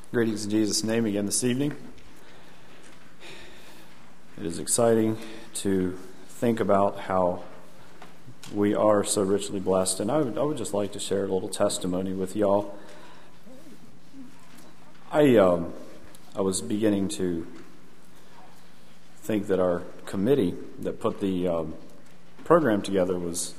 Greetings in Jesus' name again this evening. It is exciting to think about how we are so richly blessed, and I would just like to share a little testimony with y'all. I was beginning to think that our committee that put the program together was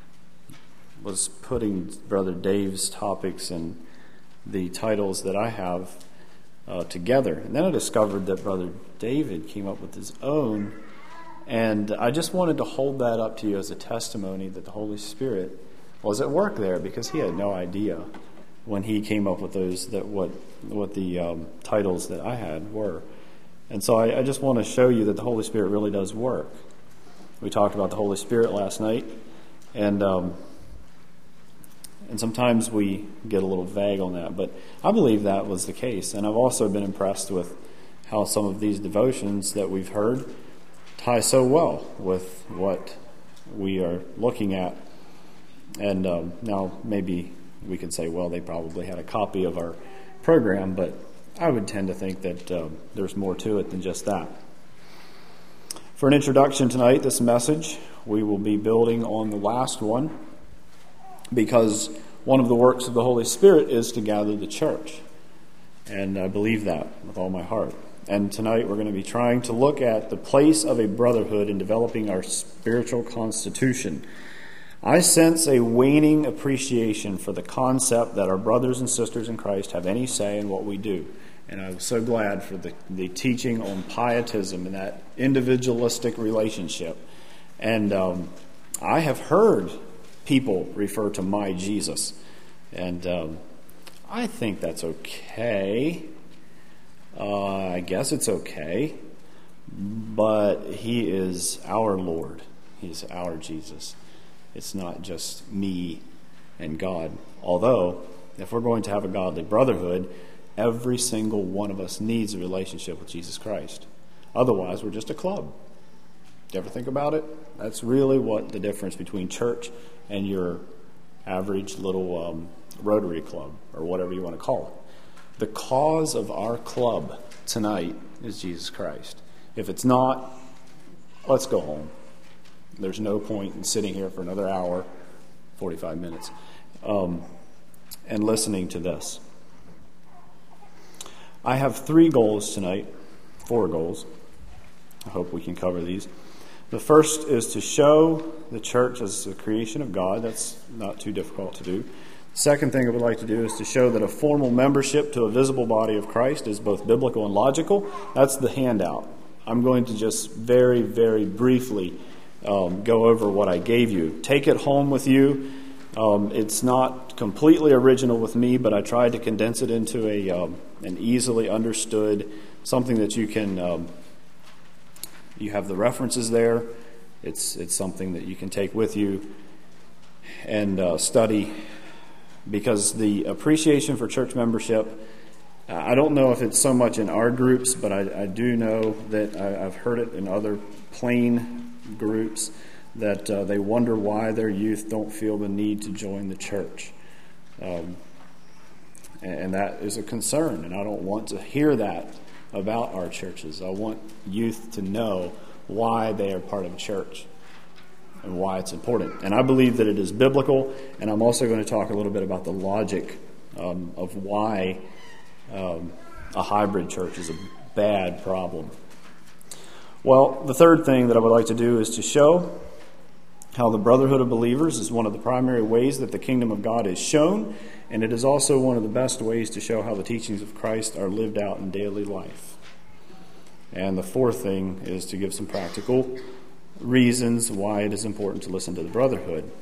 putting Brother Dave's topics and the titles that I have together. And then I discovered that Brother David came up with his own, and I just wanted to hold that up to you as a testimony that the Holy Spirit was at work there, because he had no idea when he came up with those that what the titles that I had were. And so I just want to show you that the Holy Spirit really does work. We talked about the Holy Spirit last night, and sometimes we get a little vague on that, but I believe that was the case. And I've also been impressed with how some of these devotions that we've heard tie so well with what we are looking at. And now maybe we could say, well, they probably had a copy of our program, but I would tend to think that there's more to it than just that. For an introduction tonight, this message, we will be building on the last one, because one of the works of the Holy Spirit is to gather the church. And I believe that with all my heart. And tonight we're going to be trying to look at the place of a brotherhood in developing our spiritual constitution. I sense a waning appreciation for the concept that our brothers and sisters in Christ have any say in what we do. And I'm so glad for the teaching on pietism and that individualistic relationship. And I have heard people refer to my Jesus, and I think that's okay. I guess it's okay, but he is our Lord. He's our Jesus. It's not just me and God. Although, if we're going to have a godly brotherhood, every single one of us needs a relationship with Jesus Christ. Otherwise, we're just a club. Do you ever think about it? That's really what the difference between church and your average little Rotary club, or whatever you want to call it. The cause of our club tonight is Jesus Christ. If it's not, let's go home. There's no point in sitting here for another hour, 45 minutes, and listening to this. I have 3 goals tonight, 4 goals. I hope we can cover these. The first is to show the church as the creation of God. That's not too difficult to do. The second thing I would like to do is to show that a formal membership to a visible body of Christ is both biblical and logical. That's the handout. I'm going to just very, very briefly go over what I gave you. Take it home with you. It's not completely original with me, but I tried to condense it into an easily understood, something that you can... You have the references there. It's something that you can take with you and study, because the appreciation for church membership, I don't know if it's so much in our groups, but I do know that I've heard it in other plain groups, that they wonder why their youth don't feel the need to join the church. And that is a concern, and I don't want to hear that about our churches. I want youth to know why they are part of a church and why it's important. And I believe that it is biblical, and I'm also going to talk a little bit about the logic of why a hybrid church is a bad problem. Well, the third thing that I would like to do is to show how the brotherhood of believers is one of the primary ways that the kingdom of God is shown, and it is also one of the best ways to show how the teachings of Christ are lived out in daily life. And the fourth thing is to give some practical reasons why it is important to listen to the brotherhood.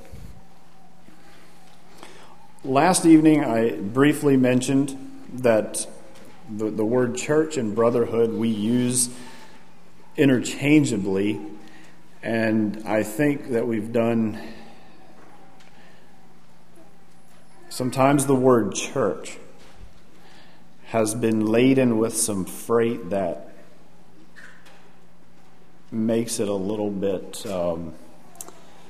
Last evening, I briefly mentioned that the word church and brotherhood we use interchangeably, and I think that we've done... Sometimes the word church has been laden with some freight that makes it a little bit,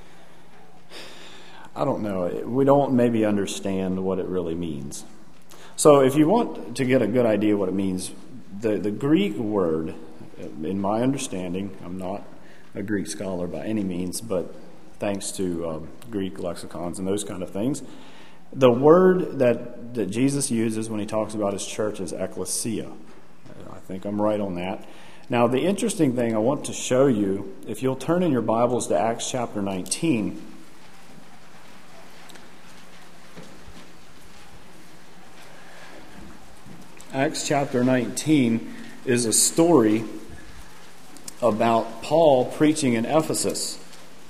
I don't know, we don't maybe understand what it really means. So if you want to get a good idea what it means, the Greek word, in my understanding, I'm not a Greek scholar by any means, but thanks to Greek lexicons and those kind of things, the word that Jesus uses when he talks about his church is ecclesia. I think I'm right on that. Now, the interesting thing I want to show you, if you'll turn in your Bibles to Acts chapter 19. Acts chapter 19 is a story about Paul preaching in Ephesus.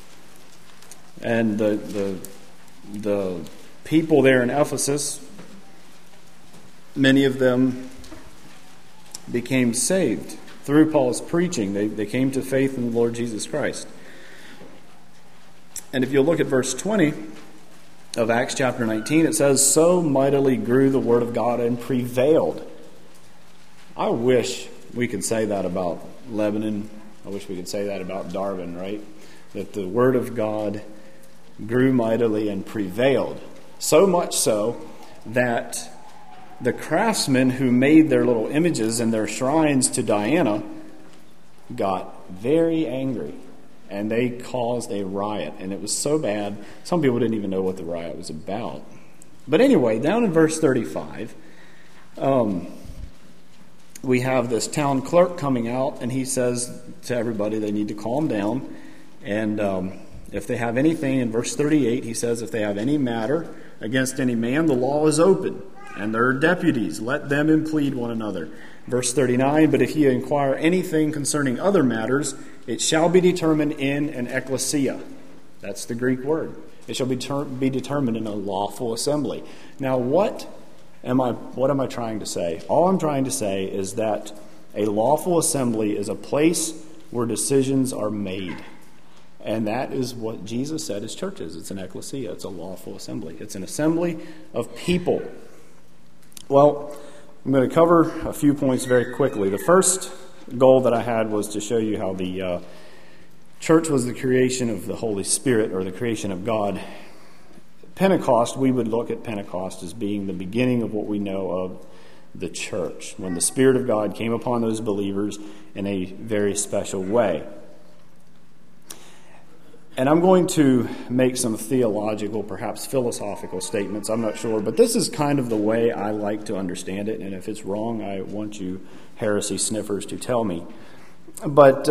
And the people there in Ephesus, many of them became saved through Paul's preaching. They came to faith in the Lord Jesus Christ. And if you look at verse 20 of Acts chapter 19, it says, "So mightily grew the word of God and prevailed." I wish we could say that about Lebanon. I wish we could say that about Darwin, right? That the word of God grew mightily and prevailed. So much so that the craftsmen who made their little images and their shrines to Diana got very angry. And they caused a riot. And it was so bad, some people didn't even know what the riot was about. But anyway, down in verse 35, we have this town clerk coming out, and he says to everybody they need to calm down. And if they have anything, in verse 38, he says, if they have any matter against any man, the law is open, and there are deputies. Let them implead one another. Verse 39, but if ye inquire anything concerning other matters, it shall be determined in an ecclesia. That's the Greek word. It shall be determined in a lawful assembly. Now, what am I trying to say? All I'm trying to say is that a lawful assembly is a place where decisions are made. And that is what Jesus said his church is. It's an ecclesia. It's a lawful assembly. It's an assembly of people. Well, I'm going to cover a few points very quickly. The first goal that I had was to show you how the church was the creation of the Holy Spirit, or the creation of God. Pentecost, we would look at Pentecost as being the beginning of what we know of the church, when the Spirit of God came upon those believers in a very special way. And I'm going to make some theological, perhaps philosophical statements. I'm not sure, but this is kind of the way I like to understand it. And if it's wrong, I want you heresy sniffers to tell me. But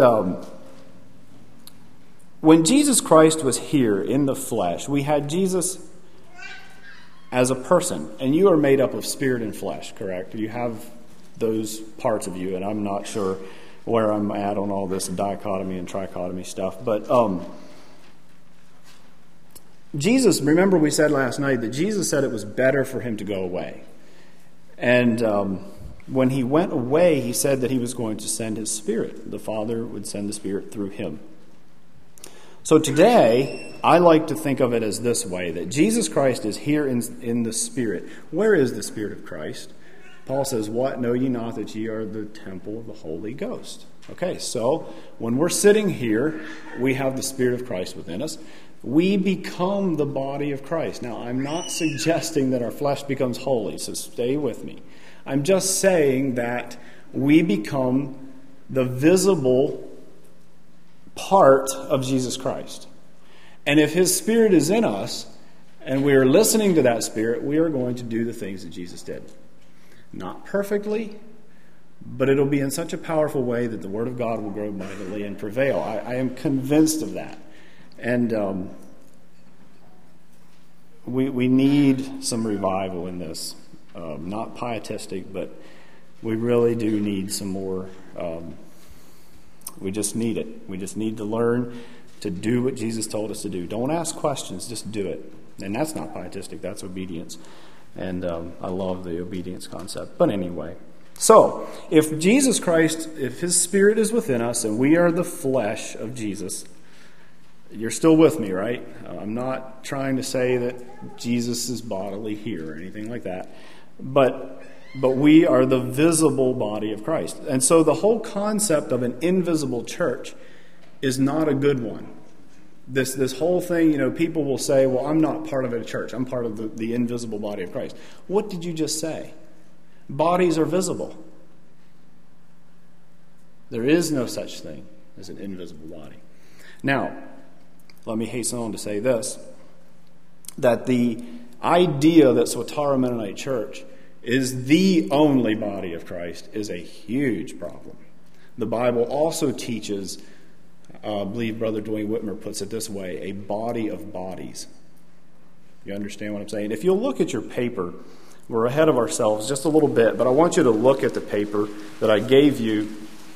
when Jesus Christ was here in the flesh, we had Jesus as a person. And you are made up of spirit and flesh, correct? You have those parts of you, and I'm not sure where I'm at on all this dichotomy and trichotomy stuff. But Jesus, remember we said last night that Jesus said it was better for him to go away. And when he went away, he said that he was going to send his Spirit. The Father would send the Spirit through him. So today, I like to think of it as this way, that Jesus Christ is here in the Spirit. Where is the Spirit of Christ? Paul says, what? Know ye not that ye are the temple of the Holy Ghost? Okay, so when we're sitting here, we have the Spirit of Christ within us. We become the body of Christ. Now, I'm not suggesting that our flesh becomes holy, so stay with me. I'm just saying that we become the visible part of Jesus Christ. And if his Spirit is in us, and we are listening to that Spirit, we are going to do the things that Jesus did. Not perfectly, but it'll be in such a powerful way that the Word of God will grow mightily and prevail. I am convinced of that. And we need some revival in this. Not pietistic, but we really do need some more. We just need it. We just need to learn to do what Jesus told us to do. Don't ask questions, just do it. And that's not pietistic, that's obedience. And I love the obedience concept. But anyway, so if Jesus Christ, if his Spirit is within us and we are the flesh of Jesus, you're still with me, right? I'm not trying to say that Jesus is bodily here or anything like that. But we are the visible body of Christ. And so the whole concept of an invisible church is not a good one. This whole thing, people will say, well, I'm not part of a church. I'm part of the invisible body of Christ. What did you just say? Bodies are visible. There is no such thing as an invisible body. Now, let me hasten on to say this, that the idea that Swatara Mennonite Church is the only body of Christ is a huge problem. The Bible also teaches, I believe Brother Dwayne Whitmer puts it this way, a body of bodies. You understand what I'm saying? If you'll look at your paper, we're ahead of ourselves just a little bit, but I want you to look at the paper that I gave you.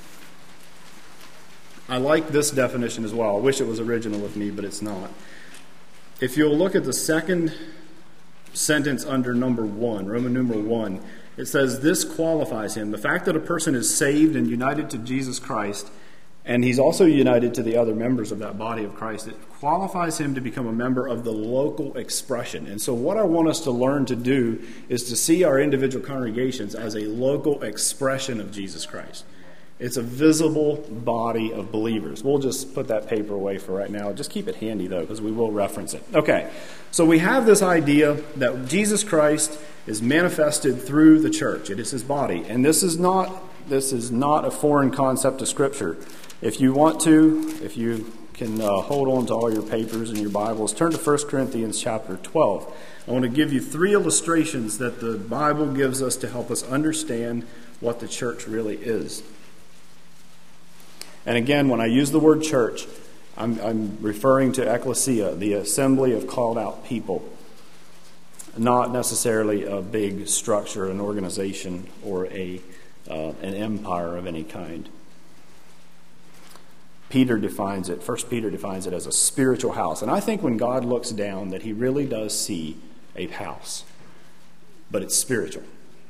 I like this definition as well. I wish it was original with me, but it's not. If you'll look at the second sentence under number 1, Roman numeral 1, it says this qualifies him. The fact that a person is saved and united to Jesus Christ, and he's also united to the other members of that body of Christ, it qualifies him to become a member of the local expression. And so what I want us to learn to do is to see our individual congregations as a local expression of Jesus Christ. It's a visible body of believers. We'll just put that paper away for right now. Just keep it handy, though, because we will reference it. Okay, so we have this idea that Jesus Christ is manifested through the church. It is his body. And this is not a foreign concept to Scripture. If you want to, if you can hold on to all your papers and your Bibles, turn to 1 Corinthians chapter 12. I want to give you 3 illustrations that the Bible gives us to help us understand what the church really is. And again, when I use the word church, I'm referring to ecclesia, the assembly of called out people, not necessarily a big structure, an organization, or an empire of any kind. Peter defines it, 1 Peter defines it as a spiritual house. And I think when God looks down that he really does see a house, but it's spiritual.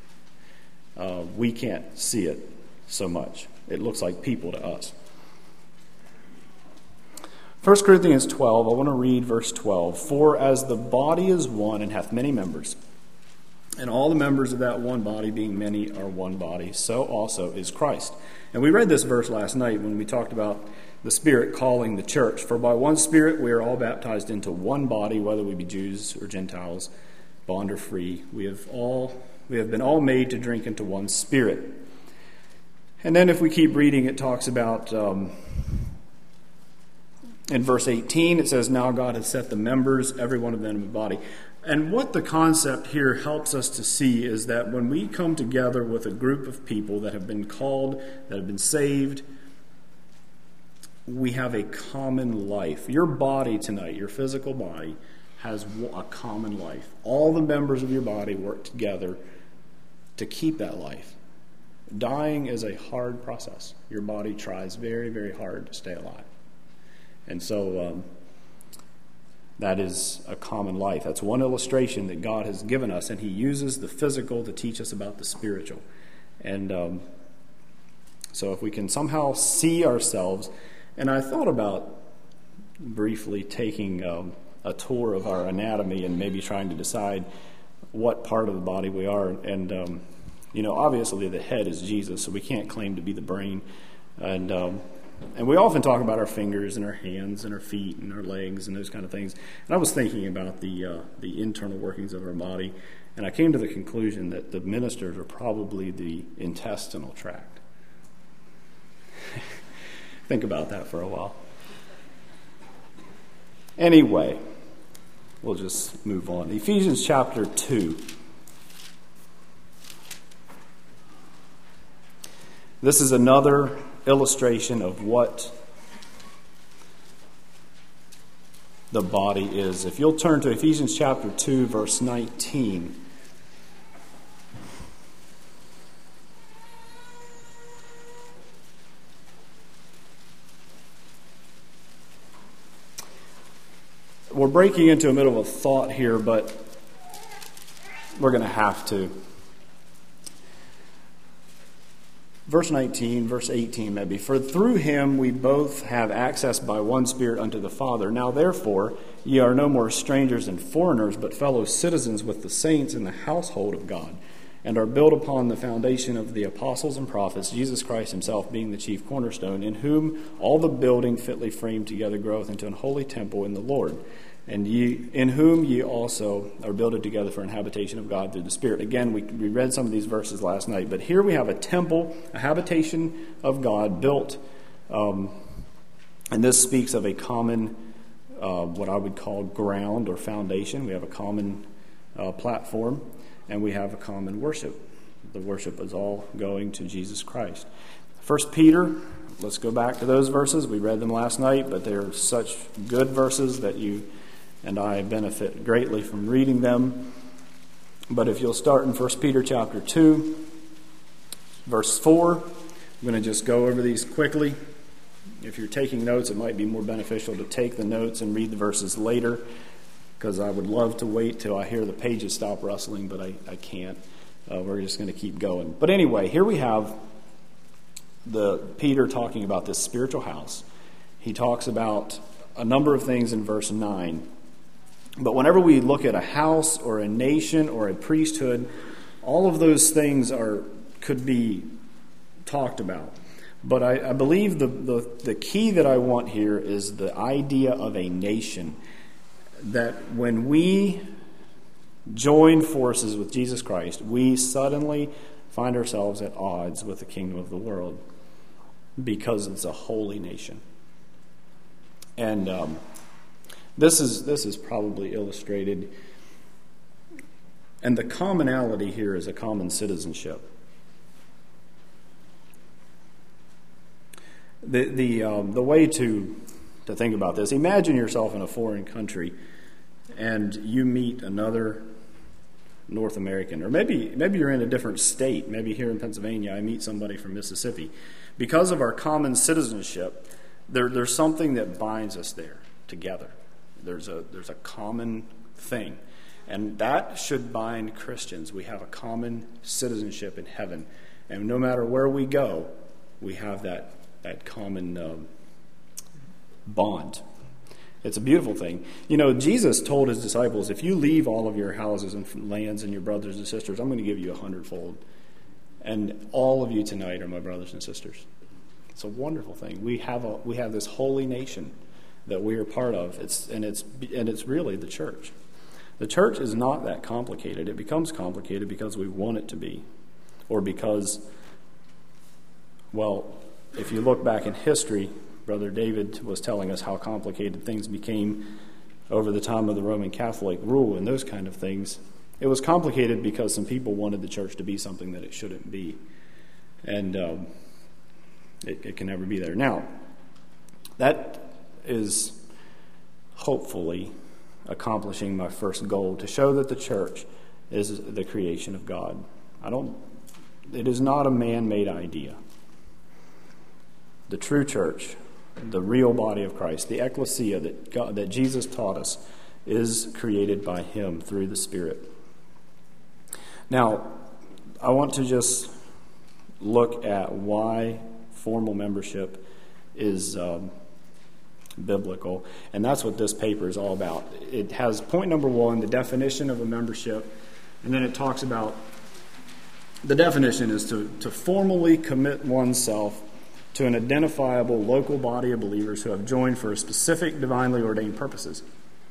We can't see it so much. It looks like people to us. 1 Corinthians 12, I want to read verse 12. For as the body is one and hath many members, and all the members of that one body, being many, are one body, so also is Christ. And we read this verse last night when we talked about the Spirit calling the church. For by one Spirit we are all baptized into one body, whether we be Jews or Gentiles, bond or free. We have been all made to drink into one Spirit. And then if we keep reading, it talks about... in verse 18, it says, now God has set the members, every one of them in the body. And what the concept here helps us to see is that when we come together with a group of people that have been called, that have been saved, we have a common life. Your body tonight, your physical body, has a common life. All the members of your body work together to keep that life. Dying is a hard process. Your body tries very, very hard to stay alive. And so that is a common life. That's one illustration that God has given us, and he uses the physical to teach us about the spiritual. And so if we can somehow see ourselves, and I thought about briefly taking a tour of our anatomy and maybe trying to decide what part of the body we are. And, obviously the head is Jesus, so we can't claim to be the brain. And we often talk about our fingers and our hands and our feet and our legs and those kind of things. And I was thinking about the internal workings of our body, and I came to the conclusion that the ministers are probably the intestinal tract. Think about that for a while. Anyway, we'll just move on. Ephesians chapter 2. This is another illustration of what the body is. If you'll turn to Ephesians chapter 2, verse 19. We're breaking into a middle of a thought here, but we're going to have to. Verse 19, verse 18 maybe. For through him we both have access by one Spirit unto the Father. Now therefore ye are no more strangers and foreigners, but fellow citizens with the saints in the household of God, and are built upon the foundation of the apostles and prophets, Jesus Christ himself being the chief cornerstone, in whom all the building fitly framed together groweth into an holy temple in the Lord. and in whom ye also are builded together for an habitation of God through the Spirit. Again, we read some of these verses last night, but here we have a temple, a habitation of God built, and this speaks of a common, what I would call ground or foundation. We have a common platform, and we have a common worship. The worship is all going to Jesus Christ. 1 Peter, let's go back to those verses. We read them last night, but they're such good verses that you and I benefit greatly from reading them. But if you'll start in 1 Peter chapter 2, verse 4, I'm going to just go over these quickly. If you're taking notes, it might be more beneficial to take the notes and read the verses later, because I would love to wait till I hear the pages stop rustling, but I can't. We're just going to keep going. But anyway, here we have Peter talking about this spiritual house. He talks about a number of things in verse 9. But whenever we look at a house or a nation or a priesthood, all of those things could be talked about. But I believe the key that I want here is the idea of a nation. That when we join forces with Jesus Christ, we suddenly find ourselves at odds with the kingdom of the world because it's a holy nation. And this is probably illustrated, and the commonality here is a common citizenship. The way to think about this, imagine yourself in a foreign country and you meet another North American, or maybe you're in a different state. Maybe here in Pennsylvania I meet somebody from Mississippi. Because of our common citizenship, there's something that binds us there together. There's a common thing, and that should bind Christians. We have a common citizenship in heaven, and no matter where we go, we have that common bond. It's a beautiful thing. You know, Jesus told his disciples, if you leave all of your houses and lands and your brothers and sisters, I'm going to give you 100-fold. And all of you tonight are my brothers and sisters. It's a wonderful thing. We have this holy nation that we are part of. It's really the church. The church is not that complicated. It becomes complicated because we want it to be, or because, well, if you look back in history, Brother David was telling us how complicated things became over the time of the Roman Catholic rule and those kind of things. It was complicated because some people wanted the church to be something that it shouldn't be. And it can never be there. Now, that is hopefully accomplishing my first goal, to show that the church is the creation of God. It is not a man-made idea. The true church, the real body of Christ, the ecclesia that Jesus taught us, is created by him through the Spirit. Now, I want to just look at why formal membership is biblical, and that's what this paper is all about. It has point number 1, the definition of a membership, and then it talks about the definition is to formally commit oneself to an identifiable local body of believers who have joined for specific divinely ordained purposes.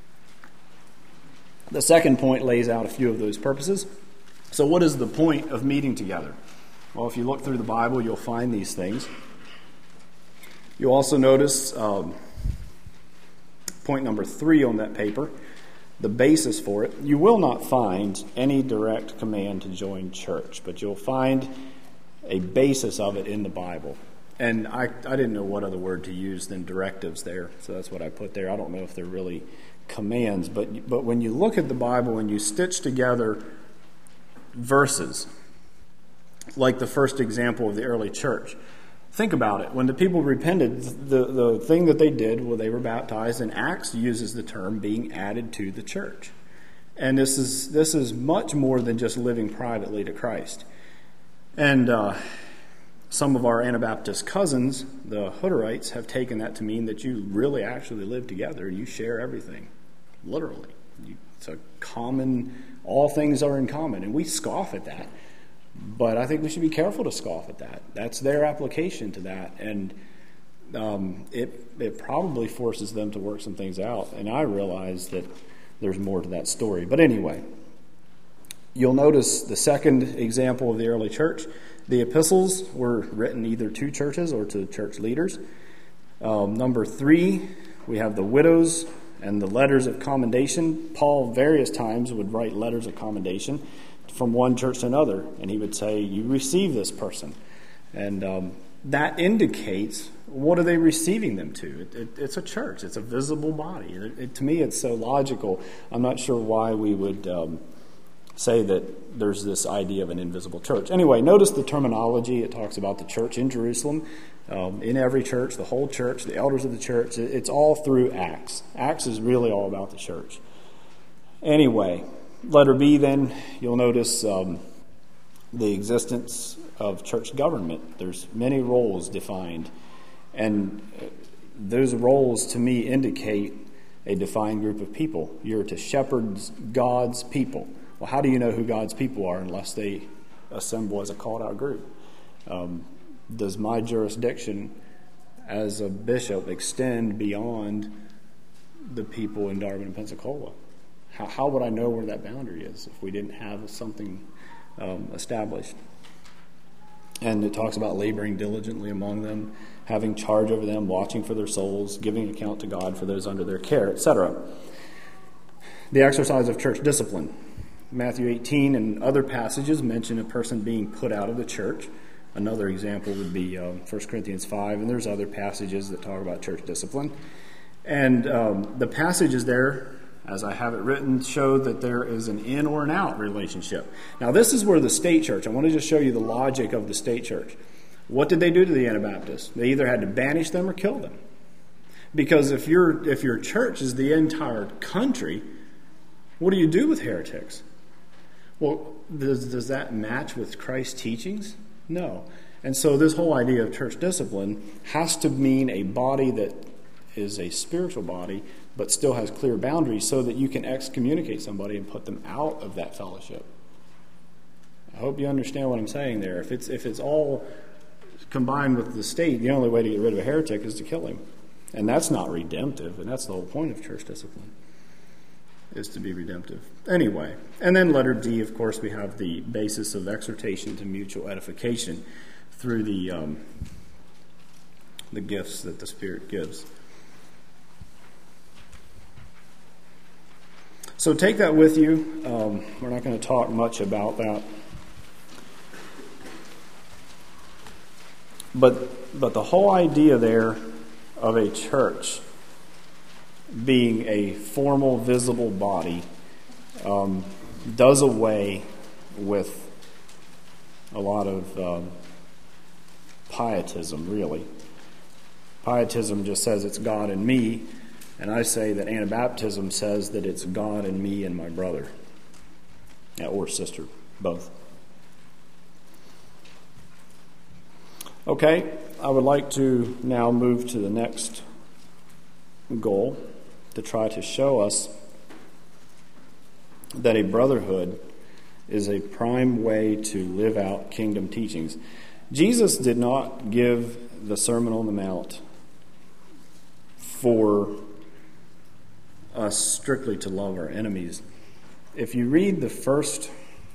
The second point lays out a few of those purposes. So what is the point of meeting together? Well, if you look through the Bible, you'll find these things. You'll also notice point number 3 on that paper, the basis for it. You will not find any direct command to join church, but you'll find a basis of it in the Bible. And I didn't know what other word to use than directives there, so that's what I put there. I don't know if they're really commands, but when you look at the Bible and you stitch together verses, like the first example of the early church, think about it. When the people repented, the thing that they did, well, they were baptized, and Acts uses the term being added to the church. And this is much more than just living privately to Christ. And some of our Anabaptist cousins, the Hutterites, have taken that to mean that you really actually live together. You share everything, literally. It's a common, all things are in common, and we scoff at that. But I think we should be careful to scoff at that. That's their application to that. And it probably forces them to work some things out. And I realize that there's more to that story. But anyway, you'll notice the second example of the early church. The epistles were written either to churches or to church leaders. Number 3, we have the widows and the letters of commendation. Paul various times would write letters of commendation from one church to another, and he would say, you receive this person. And that indicates, what are they receiving them to? It's a church. It's a visible body. To me, it's so logical. I'm not sure why we would say that there's this idea of an invisible church. Anyway, notice the terminology. It talks about the church in Jerusalem, in every church, the whole church, the elders of the church. It's all through Acts. Acts is really all about the church. Anyway, letter B then, you'll notice the existence of church government. There's many roles defined, and those roles to me indicate a defined group of people. You're to shepherd God's people. Well, how do you know who God's people are unless they assemble as a called-out group? Does my jurisdiction as a bishop extend beyond the people in Darwin and Pensacola? How would I know where that boundary is if we didn't have something established? And it talks about laboring diligently among them, having charge over them, watching for their souls, giving account to God for those under their care, etc. The exercise of church discipline. Matthew 18 and other passages mention a person being put out of the church. Another example would be 1 Corinthians 5, and there's other passages that talk about church discipline. And the passages there, as I have it written, show that there is an in or an out relationship. Now, this is where the state church, I want to just show you the logic of the state church. What did they do to the Anabaptists? They either had to banish them or kill them. Because if your church is the entire country, what do you do with heretics? Well, does that match with Christ's teachings? No. And so this whole idea of church discipline has to mean a body that is a spiritual body, but still has clear boundaries so that you can excommunicate somebody and put them out of that fellowship. I hope you understand what I'm saying there. If it's all combined with the state, the only way to get rid of a heretic is to kill him. And that's not redemptive, and that's the whole point of church discipline, is to be redemptive. Anyway, and then letter D, of course, we have the basis of exhortation to mutual edification through the gifts that the Spirit gives. So take that with you. We're not going to talk much about that. But the whole idea there of a church being a formal, visible body does away with a lot of pietism, really. Pietism just says it's God and me, and I say that Anabaptism says that it's God and me and my brother, or sister, both. Okay, I would like to now move to the next goal, to try to show us that a brotherhood is a prime way to live out kingdom teachings. Jesus did not give the Sermon on the Mount for us strictly to love our enemies. If you read the first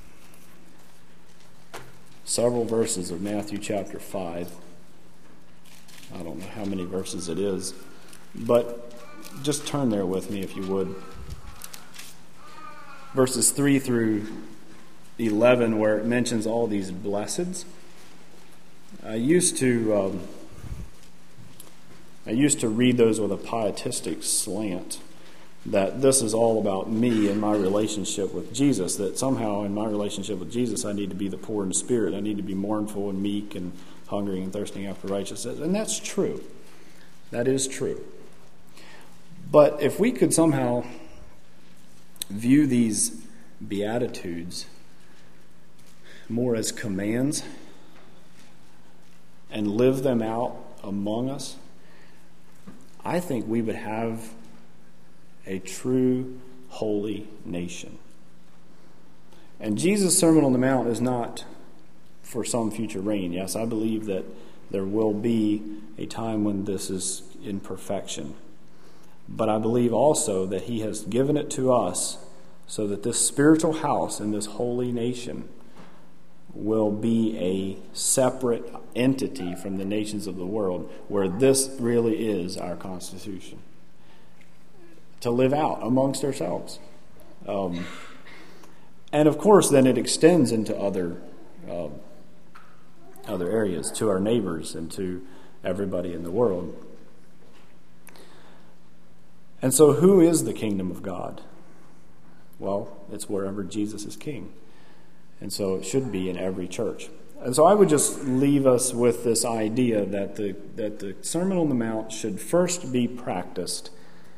several verses of Matthew chapter 5, I don't know how many verses it is, but just turn there with me if you would. Verses 3 through 11, where it mentions all these blesseds. I used to read those with a pietistic slant, that this is all about me and my relationship with Jesus, that somehow in my relationship with Jesus I need to be the poor in spirit, I need to be mournful and meek and hungry and thirsting after righteousness. And that's true. That is true. But if we could somehow view these Beatitudes more as commands and live them out among us, I think we would have a true holy nation. And Jesus' Sermon on the Mount is not for some future reign. Yes, I believe that There will be a time when this is in perfection. But I believe also that he has given it to us so that this spiritual house and this holy nation will be a separate entity from the nations of the world, where this really is our constitution to live out amongst ourselves. And of course, then it extends into other areas, to our neighbors and to everybody in the world. And so who is the kingdom of God? Well, it's wherever Jesus is king. And so it should be in every church. And so I would just leave us with this idea that the Sermon on the Mount should first be practiced.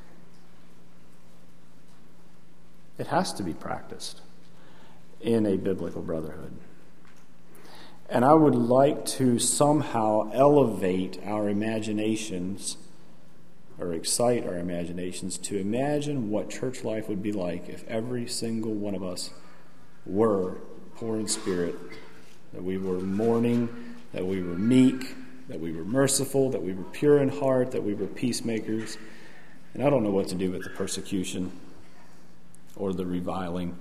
It has to be practiced in a biblical brotherhood. And I would like to somehow elevate our imaginations, or excite our imaginations, to imagine what church life would be like if every single one of us were poor in spirit, that we were mourning, that we were meek, that we were merciful, that we were pure in heart, that we were peacemakers. And I don't know what to do with the persecution or the reviling.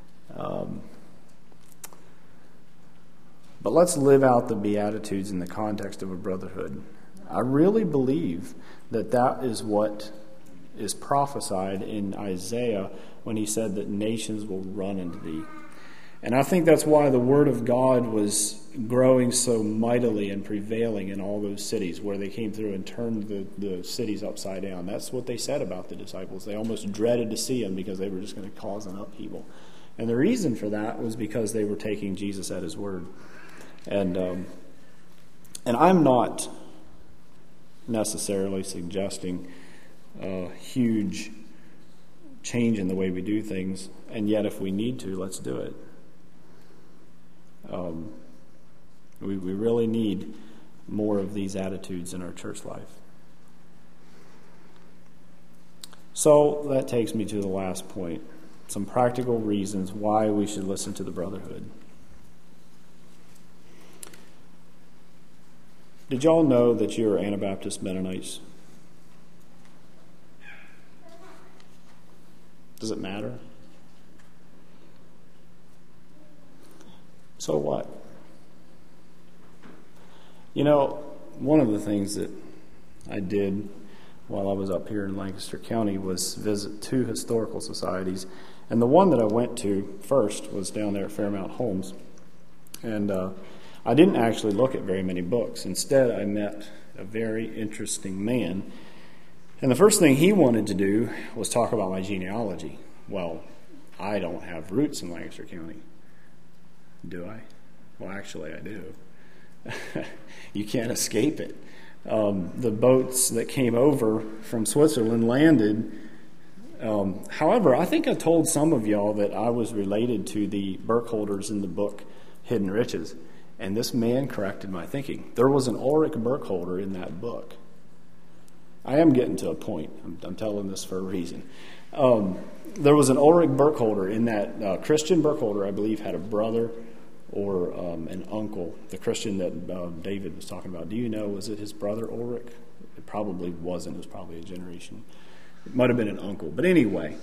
But let's live out the Beatitudes in the context of a brotherhood. I really believe that that is what is prophesied in Isaiah when he said that nations will run into thee. And I think that's why the word of God was growing so mightily and prevailing in all those cities where they came through and turned the cities upside down. That's what they said about the disciples. They almost dreaded to see them because they were just going to cause an upheaval. And the reason for that was because they were taking Jesus at his word. And I'm not necessarily suggesting a huge change in the way we do things, and yet if we need to, let's do it. We really need more of these attitudes in our church life. So that takes me to the last point, some practical reasons why we should listen to the brotherhood. Did y'all know that you're Anabaptist Mennonites? Does it matter? So what? You know, one of the things that I did while I was up here in Lancaster County was visit 2 historical societies. And the one that I went to first was down there at Fairmount Homes. And I didn't actually look at very many books. Instead, I met a very interesting man. And the first thing he wanted to do was talk about my genealogy. Well, I don't have roots in Lancaster County. Do I? Well, actually, I do. You can't escape it. The boats that came over from Switzerland landed. However, I think I told some of y'all that I was related to the Burkholders in the book Hidden Riches. And this man corrected my thinking. There was an Ulrich Burkholder in that book. I am getting to a point. I'm telling this for a reason. There was an Ulrich Burkholder in that. Christian Burkholder, I believe, had a brother or an uncle. The Christian that David was talking about. Do you know, was it his brother Ulrich? It probably wasn't. It was probably a generation. It might have been an uncle. But anyway.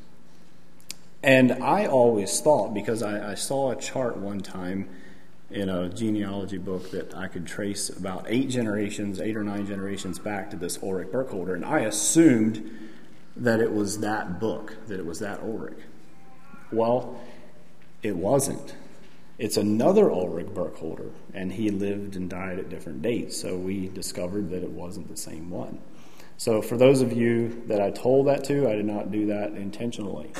And I always thought, because I saw a chart one time in a genealogy book, that I could trace about 8 or 9 generations back to this Ulrich Burkholder, and I assumed that it was that book, that it was that Ulrich. Well, it wasn't. It's another Ulrich Burkholder, and he lived and died at different dates, so we discovered that it wasn't the same one. So for those of you that I told that to, I did not do that intentionally.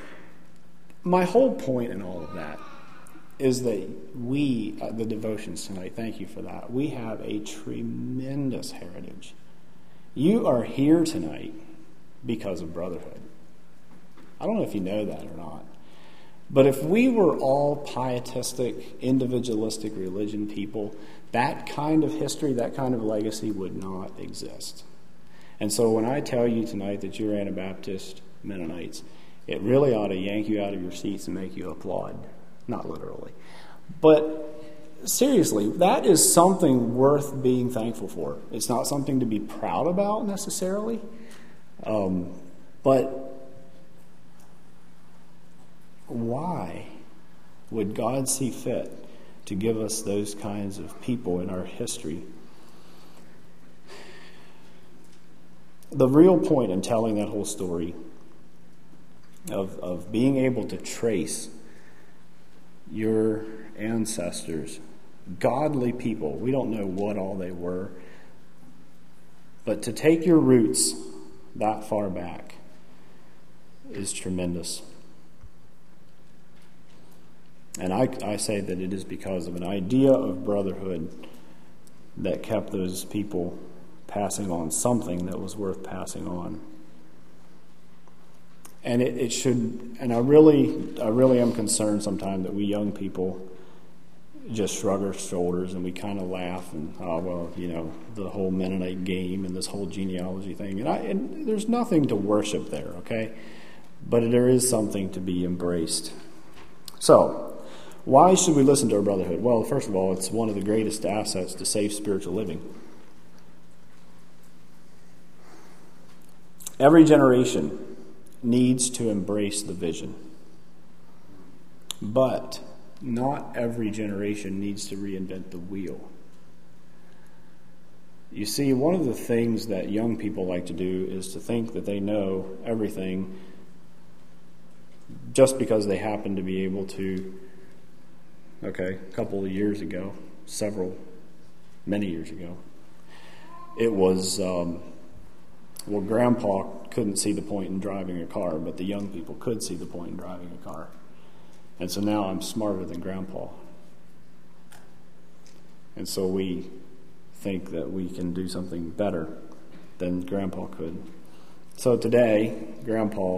My whole point in all of that is that we, the devotions tonight, thank you for that, we have a tremendous heritage. You are here tonight because of brotherhood. I don't know if you know that or not. But if we were all pietistic, individualistic religion people, that kind of history, that kind of legacy would not exist. And so when I tell you tonight that you're Anabaptist Mennonites, it really ought to yank you out of your seats and make you applaud. Not literally. But seriously, that is something worth being thankful for. It's not something to be proud about necessarily, but why would God see fit to give us those kinds of people in our history? The real point in telling that whole story of being able to trace your ancestors, godly people, we don't know what all they were, but to take your roots that far back is tremendous. And I say that it is because of an idea of brotherhood that kept those people passing on something that was worth passing on. And it should, and I really am concerned sometimes that we young people just shrug our shoulders and we kind of laugh and, oh, well, you know, the whole Mennonite game and this whole genealogy thing. And there's nothing to worship there, okay? But there is something to be embraced. So, why should we listen to our brotherhood? Well, first of all, it's one of the greatest assets to safe spiritual living. Every generation needs to embrace the vision. But not every generation needs to reinvent the wheel. You see, one of the things that young people like to do is to think that they know everything just because they happen to be able to, okay, a couple of years ago, many years ago, it was, well, Grandpa couldn't see the point in driving a car, but the young people could see the point in driving a car. And so now I'm smarter than Grandpa. And so we think that we can do something better than Grandpa could. So today, Grandpa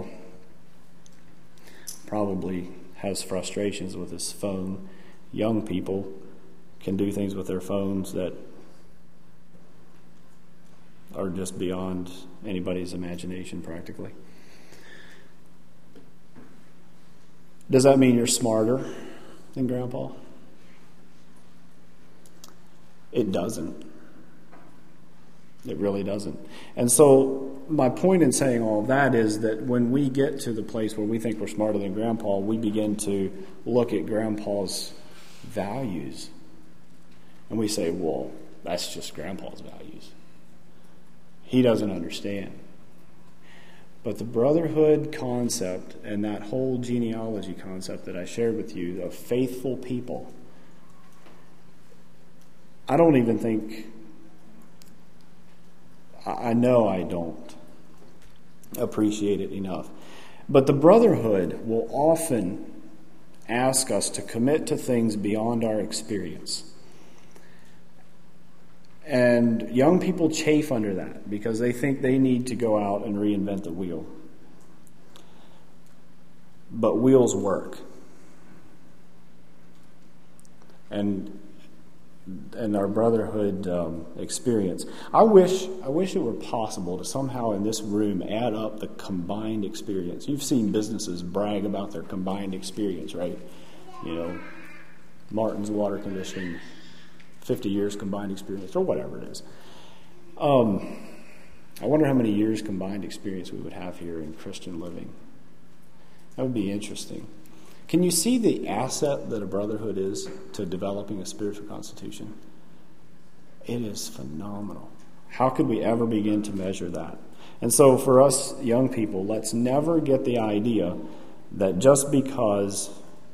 probably has frustrations with his phone. Young people can do things with their phones that are just beyond anybody's imagination practically. Does that mean you're smarter than Grandpa? It doesn't. It really doesn't. And so my point in saying all of that is that when we get to the place where we think we're smarter than Grandpa, we begin to look at Grandpa's values. And we say, well, that's just Grandpa's values. He doesn't understand. But the brotherhood concept and that whole genealogy concept that I shared with you of faithful people, I don't even think, I know I don't appreciate it enough. But the brotherhood will often ask us to commit to things beyond our experience. And young people chafe under that because they think they need to go out and reinvent the wheel. But wheels work. And our brotherhood experience. I wish it were possible to somehow in this room add up the combined experience. You've seen businesses brag about their combined experience, right? You know, Martin's Water Conditioning, 50 years combined experience, or whatever it is. I wonder how many years combined experience we would have here in Christian living. That would be interesting. Can you see the asset that a brotherhood is to developing a spiritual constitution? It is phenomenal. How could we ever begin to measure that? And so for us young people, let's never get the idea that just because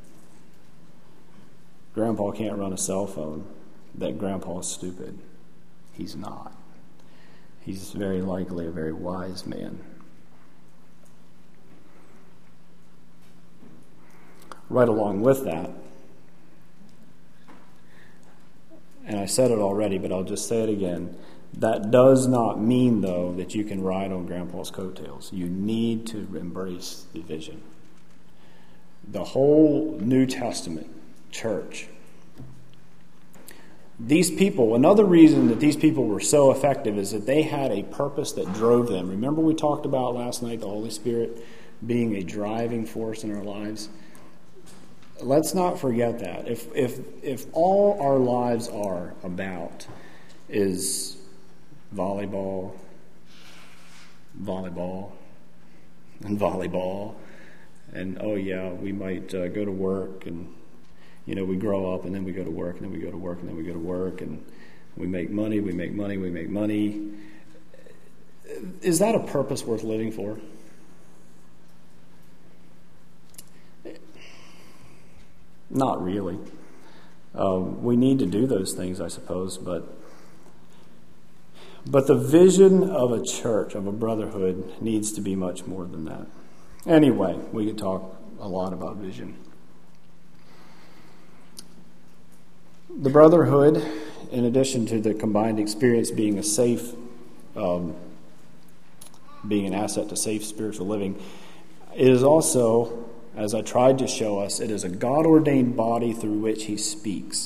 Grandpa can't run a cell phone, that Grandpa is stupid. He's not. He's very likely a very wise man. Right along with that, and I said it already, but I'll just say it again, that does not mean, though, that you can ride on Grandpa's coattails. You need to embrace the vision. The whole New Testament church, these people, another reason that these people were so effective is that they had a purpose that drove them. Remember we talked about last night the Holy Spirit being a driving force in our lives? let's not forget that. If all our lives are about is volleyball, and oh yeah, we might go to work, and we grow up, and then we go to work, and then we go to work, and then we go to work, and we make money. Is that a purpose worth living for? Not really. We need to do those things, I suppose, but the vision of a church, of a brotherhood, needs to be much more than that. Anyway, we could talk a lot about vision. The brotherhood, in addition to the combined experience being a safe, being an asset to safe spiritual living, it is also, as I tried to show us, it is a God-ordained body through which he speaks.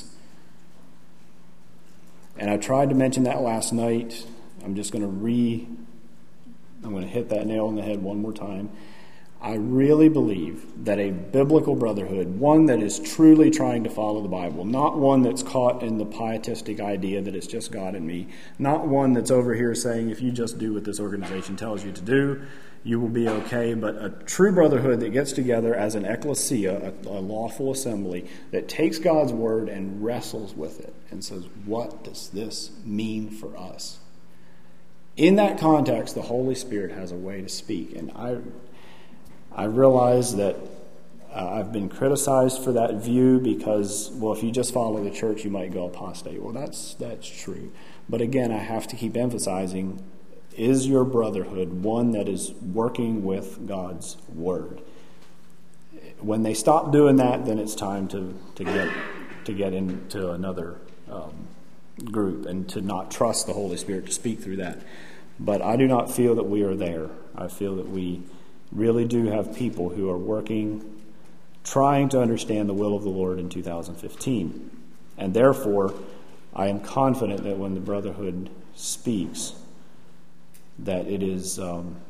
And I tried to mention that last night. I'm going to hit that nail on the head one more time. I really believe that a biblical brotherhood, one that is truly trying to follow the Bible, not one that's caught in the pietistic idea that it's just God and me, not one that's over here saying if you just do what this organization tells you to do, you will be okay, but a true brotherhood that gets together as an ecclesia, a lawful assembly, that takes God's word and wrestles with it and says, what does this mean for us? In that context, the Holy Spirit has a way to speak. And I realize that I've been criticized for that view because, well, if you just follow the church, you might go apostate. Well, that's true. But again, I have to keep emphasizing, is your brotherhood one that is working with God's word? When they stop doing that, then it's time to get into another group and to not trust the Holy Spirit to speak through that. But I do not feel that we are there. I feel that we really do have people who are working, trying to understand the will of the Lord in 2015. And therefore, I am confident that when the brotherhood speaks, that it is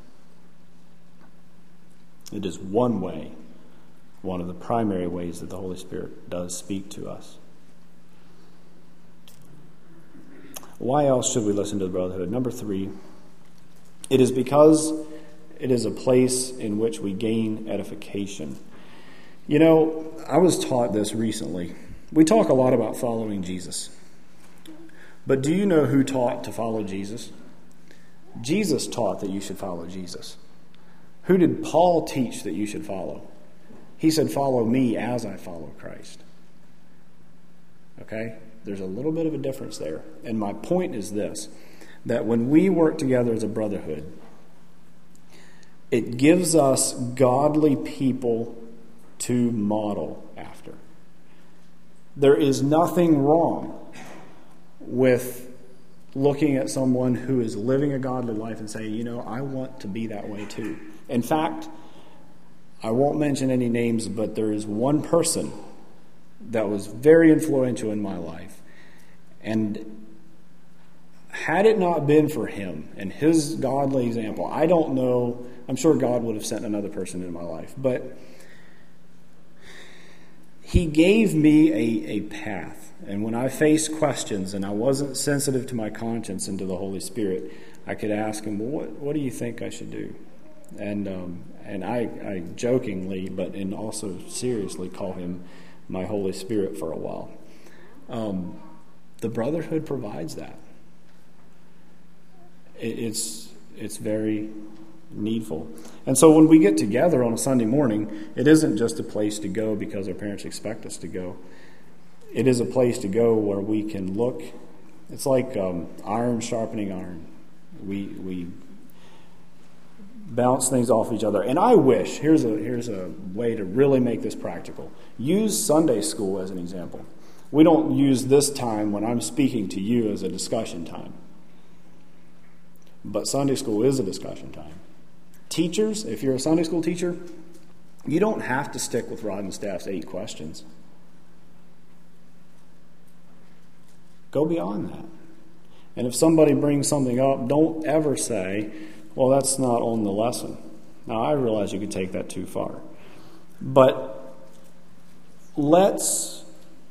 one way, one of the primary ways that the Holy Spirit does speak to us. Why else should we listen to the brotherhood? Number 3, it is because it is a place in which we gain edification. I was taught this recently. We talk a lot about following Jesus. But do you know who taught to follow Jesus? Jesus taught that you should follow Jesus. Who did Paul teach that you should follow? He said, follow me as I follow Christ. Okay? There's a little bit of a difference there. And my point is this, that when we work together as a brotherhood, it gives us godly people to model after. There is nothing wrong with looking at someone who is living a godly life and saying, I want to be that way too. In fact, I won't mention any names, but there is one person that was very influential in my life. And had it not been for him and his godly example, I don't know, I'm sure God would have sent another person in my life. But he gave me a path. And when I faced questions and I wasn't sensitive to my conscience and to the Holy Spirit, I could ask him, well, what do you think I should do? And I jokingly, but also seriously, call him my Holy Spirit for a while. The brotherhood provides that. It's very needful. And so when we get together on a Sunday morning, it isn't just a place to go because our parents expect us to go. It is a place to go where we can look. It's like iron sharpening iron. We bounce things off each other. And I wish, here's a way to really make this practical. Use Sunday school as an example. We don't use this time when I'm speaking to you as a discussion time. But Sunday school is a discussion time. Teachers, if you're a Sunday school teacher, you don't have to stick with Rod and Staff's 8 questions. Go beyond that. And if somebody brings something up, don't ever say, well, that's not on the lesson. Now, I realize you could take that too far. But let's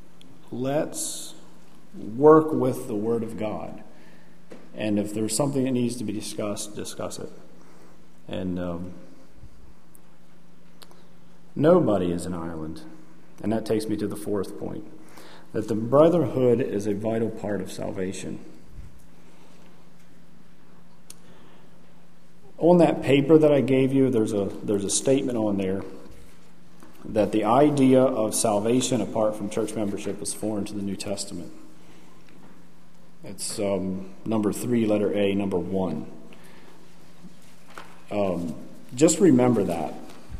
work with the Word of God. And if there's something that needs to be discussed, discuss it. And nobody is an island. And that takes me to the fourth point, that the brotherhood is a vital part of salvation. On that paper that I gave you, there's a statement on there that the idea of salvation apart from church membership was foreign to the New Testament. It's number 3, letter A, number 1. Just remember that.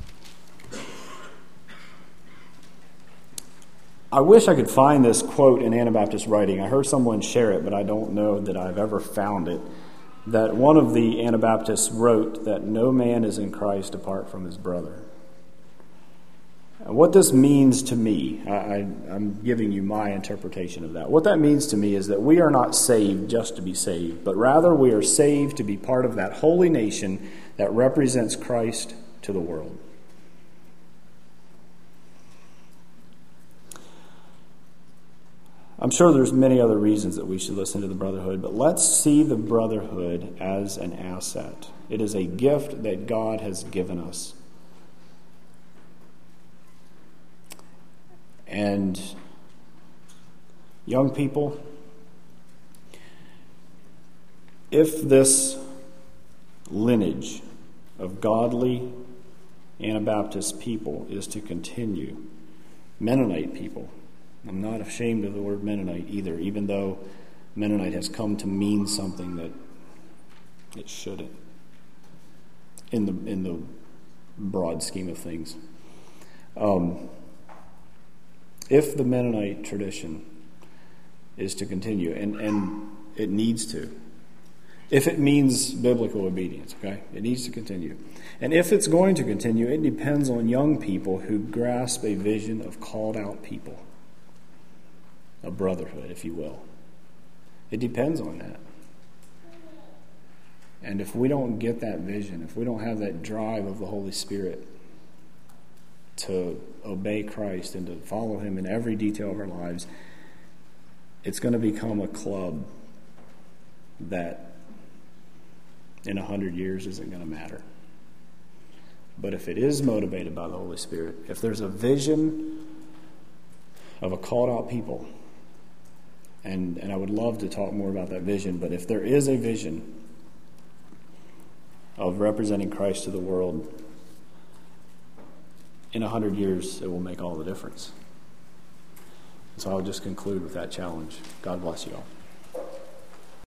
I wish I could find this quote in Anabaptist writing. I heard someone share it, but I don't know that I've ever found it. That one of the Anabaptists wrote that no man is in Christ apart from his brother. What this means to me, I'm giving you my interpretation of that. What that means to me is that we are not saved just to be saved, but rather we are saved to be part of that holy nation that represents Christ to the world. I'm sure there's many other reasons that we should listen to the brotherhood, but let's see the brotherhood as an asset. It is a gift that God has given us. And young people, if this lineage of godly Anabaptist people is to continue, Mennonite people, I'm not ashamed of the word Mennonite either, even though Mennonite has come to mean something that it shouldn't in the broad scheme of things. If the Mennonite tradition is to continue, and it needs to, if it means biblical obedience, okay, it needs to continue. And if it's going to continue, it depends on young people who grasp a vision of called out people. A brotherhood, if you will. It depends on that. And if we don't get that vision, if we don't have that drive of the Holy Spirit to obey Christ and to follow Him in every detail of our lives, it's going to become a club that in 100 years isn't going to matter. But if it is motivated by the Holy Spirit, if there's a vision of a called out people, and I would love to talk more about that vision, but if there is a vision of representing Christ to the world, in 100 years it will make all the difference. So I'll just conclude with that challenge. God bless you all.